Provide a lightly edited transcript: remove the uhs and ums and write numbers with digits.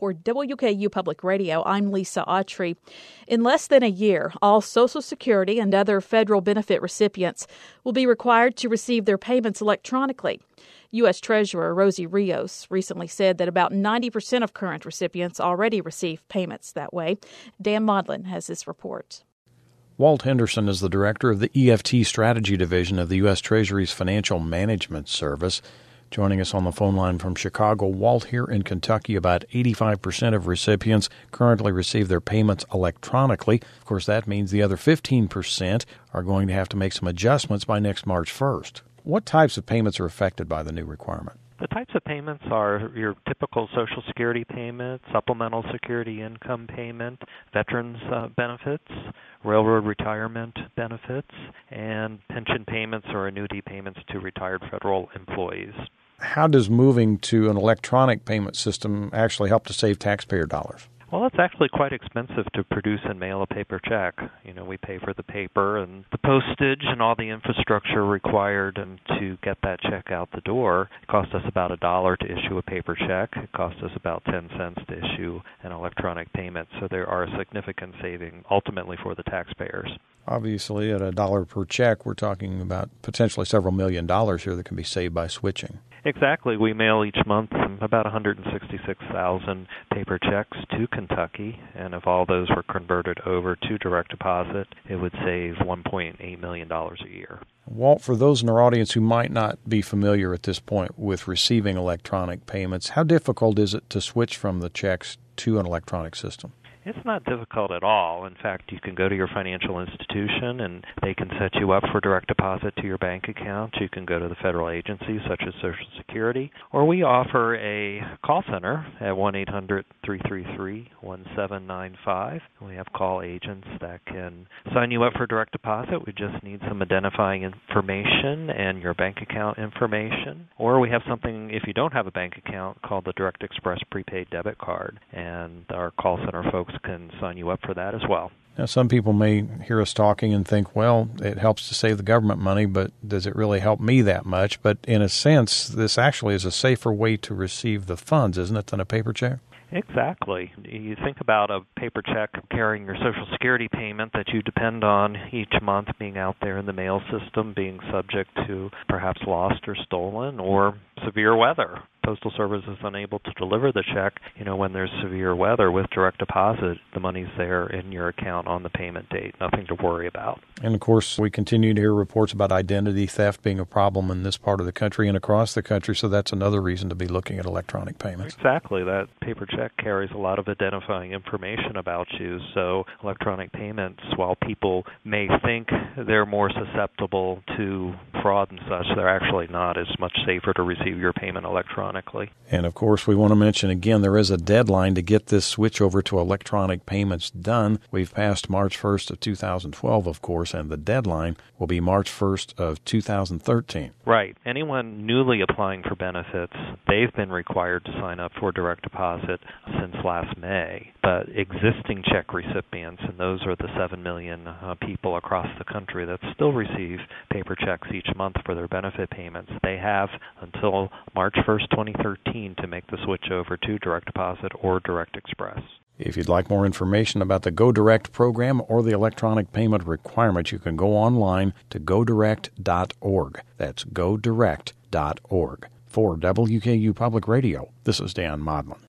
For WKU Public Radio, I'm Lisa Autry. In less than a year, all Social Security and other federal benefit recipients will be required to receive their payments electronically. U.S. Treasurer Rosie Rios recently said that about 90% of current recipients already receive payments that way. Dan Maudlin has this report. Walt Henderson is the director of the EFT Strategy Division of the U.S. Treasury's Financial Management Service. Joining us on the phone line from Chicago, Walt, here in Kentucky, about 85% of recipients currently receive their payments electronically. Of course, that means the other 15% are going to have to make some adjustments by next March 1st. What types of payments are affected by the new requirement? The types of payments are your typical Social Security payment, supplemental security income payment, veterans benefits, railroad retirement benefits, and pension payments or annuity payments to retired federal employees. How does moving to an electronic payment system actually help to save taxpayer dollars? Well, it's actually quite expensive to produce and mail a paper check. We pay for the paper and the postage and all the infrastructure required to get that check out the door. It costs us about $1 to issue a paper check. It costs us about 10 cents to issue an electronic payment. So there are significant savings ultimately for the taxpayers. Obviously, at $1 per check, we're talking about potentially several $1 million here that can be saved by switching. Exactly. We mail each month about 166,000 paper checks to Kentucky, and if all those were converted over to direct deposit, it would save $1.8 million a year. Walt, for those in our audience who might not be familiar at this point with receiving electronic payments, how difficult is it to switch from the checks to an electronic system? It's not difficult at all. In fact, you can go to your financial institution and they can set you up for direct deposit to your bank account. You can go to the federal agencies such as Social Security, or we offer a call center at 1-800-333-1795. We have call agents that can sign you up for direct deposit. We just need some identifying information and your bank account information. Or we have something, if you don't have a bank account, called the Direct Express prepaid debit card, and our call center folks can sign you up for that as well. Now, some people may hear us talking and think, well, it helps to save the government money, but does it really help me that much? But in a sense, this actually is a safer way to receive the funds, isn't it, than a paper check? Exactly. You think about a paper check carrying your Social Security payment that you depend on each month being out there in the mail system, being subject to perhaps lost or stolen or severe weather. Postal Service is unable to deliver the check, when there's severe weather. With direct deposit, the money's there in your account on the payment date. Nothing to worry about. And, of course, we continue to hear reports about identity theft being a problem in this part of the country and across the country, so that's another reason to be looking at electronic payments. Exactly. That paper check carries a lot of identifying information about you, so electronic payments, while people may think they're more susceptible to fraud and such, they're actually not. It's much safer to receive your payment electronically. And, of course, we want to mention again, there is a deadline to get this switch over to electronic payments done. We've passed March 1st of 2012, of course, and the deadline will be March 1st of 2013. Right. Anyone newly applying for benefits, they've been required to sign up for direct deposit since last May. But existing check recipients, and those are the 7 million people across the country that still receive paper checks each month for their benefit payments, they have until March 1st, 2013 to make the switch over to direct deposit or Direct Express. If you'd like more information about the Go Direct program or the electronic payment requirement, you can go online to godirect.org. That's godirect.org. For WKU Public Radio, this is Dan Maudlin.